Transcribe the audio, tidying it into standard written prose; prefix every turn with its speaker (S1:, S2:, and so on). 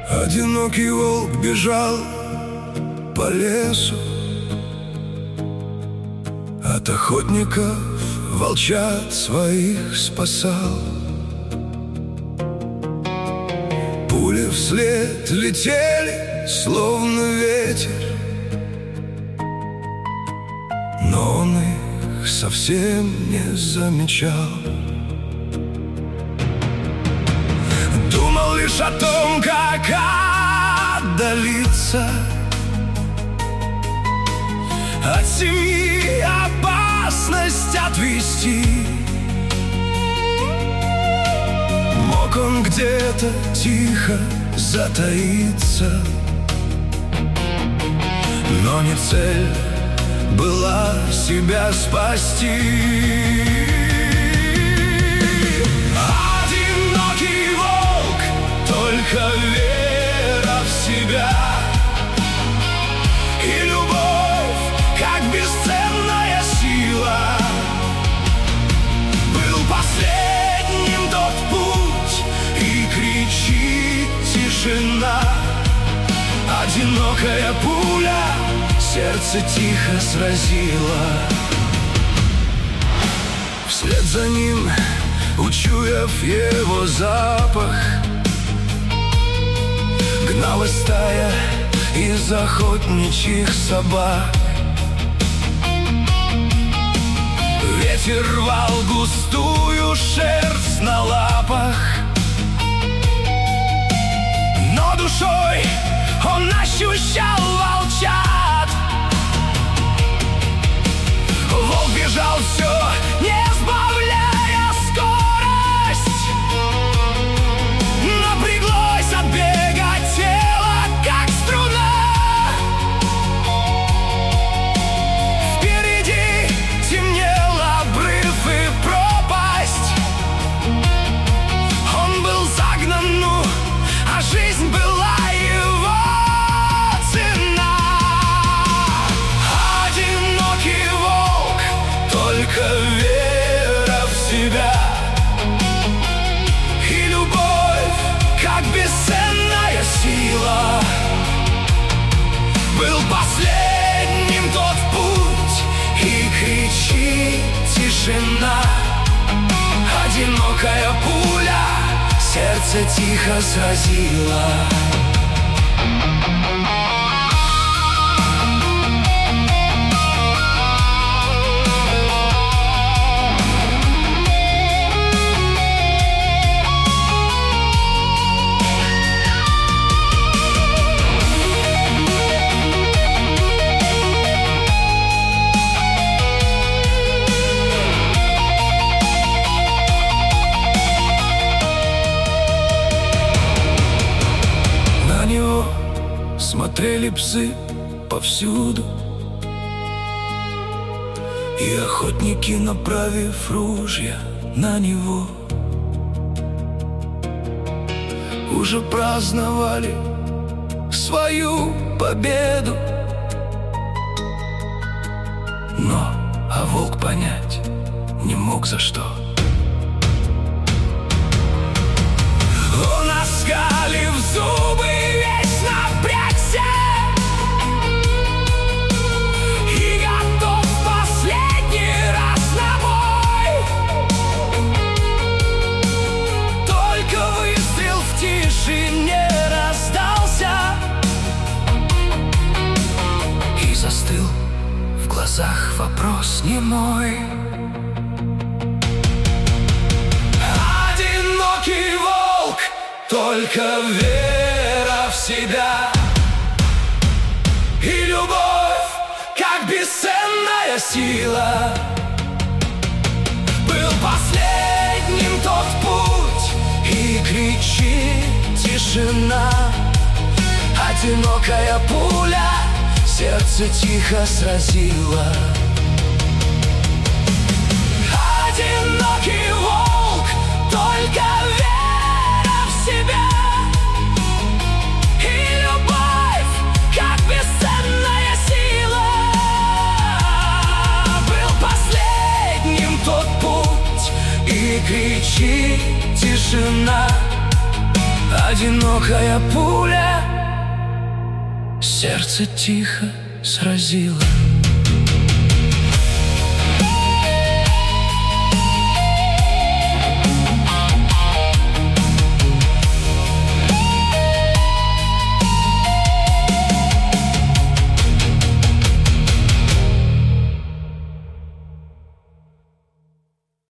S1: Одинокий волк бежал по лесу, от охотников волчат своих спасал. Пули вслед летели, словно ветер, но он их совсем не замечал. Думал лишь о том, как отдалиться от семьи, опасность отвести. Мог он где-то тихо затаиться, но не цель была себя спасти. Одинокий волк, только вера в себя и любовь, как бесценная сила. Был последним тот путь, и кричит тишина. Одинокая пуля сердце тихо сразила. Вслед за ним, учуяв его запах, гналась стая из охотничьих собак. Ветер рвал густую шерсть на лапах, но душой он ощущал волчат. Волк бежал все, не сбавляя скорость. Напряглось от бега тело, как струна. Впереди темнел обрыв и пропасть. Он был загнан, ну, а жизнь была его цена. Одинокий волк, только вера в себя и любовь, как бесценная сила. Был последним тот путь, и кричит тишина. Одинокая пуля сердце тихо сразила. Смотрели псы повсюду, и охотники, направив ружья на него, уже праздновали свою победу. А волк понять не мог за что. Он, оскалив зубы, весь напрягся и готов в последний раз на бой. Только выстрел в тишине раздался, и застыл в глазах вопрос немой. Одинокий волк, только вера в себя и любовь, как бесценная сила. Был последним тот путь, и кричит тишина. Одинокая пуля сердце тихо сразила. Одинокий волк, только вера в себя и любовь, как бесценная сила. Был последним тот путь, и кричит тишина. одинокая пуля сердце тихо сразила.